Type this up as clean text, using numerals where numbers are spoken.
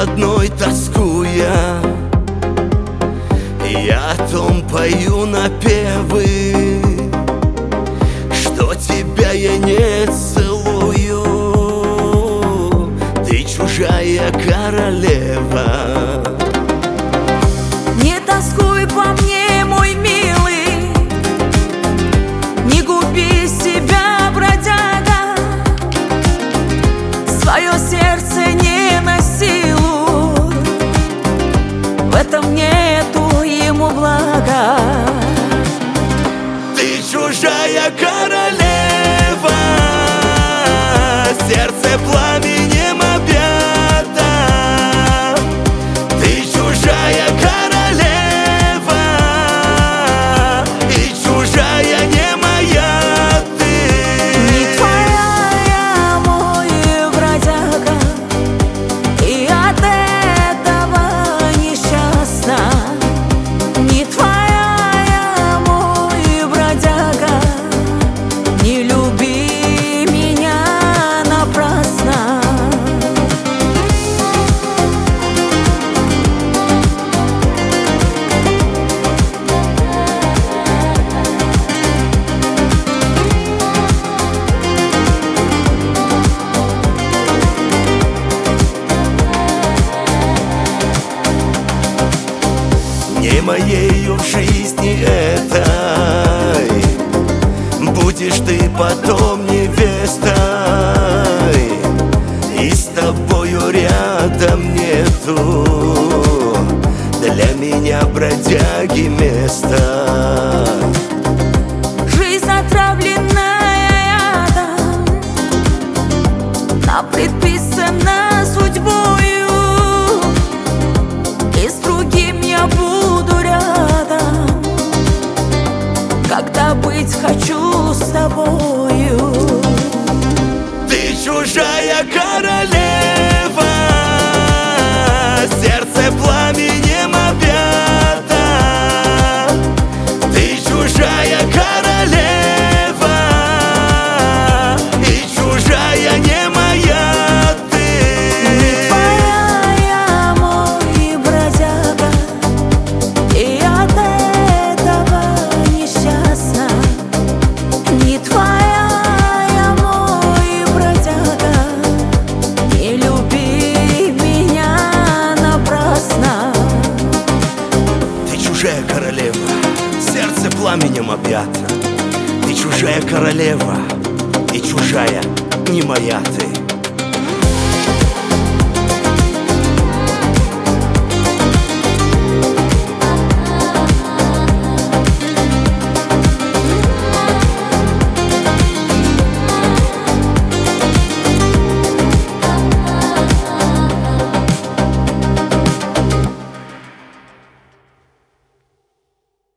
одной тоскуя, я о том пою напевы, что тебя я не целую. Ты чужая королева. Не тоскуй по мне, мой милый, не губи себя, бродяга. Свое сердце не насилуй, в этом нету ему блага. Ты чужая королева, сердце пламенем объято. Ты чужая королева, и чужая не моя ты. Не твоя я, мой бродяга, и от этого несчастна. Не твоя я, мой бродяга, не люби меня напрасно. Не моею в жизни этой будешь ты потом невестой, и с тобою рядом нету для меня, бродяги, места. Жизнь отравленная ядом, нам предписана судьбою, и с другим я буду рядом, когда быть хочу с тобою. Ты чужая королева, сердце пламенем объято. Ты чужая королева, и чужая не моя ты. Не твоя я, мой бродяга, и от этого несчастна. Не твоя я, мой бродяга, не люби меня напрасно. Ты чужая королева, сердце пламенем объято. Ты чужая королева, и чужая не моя ты.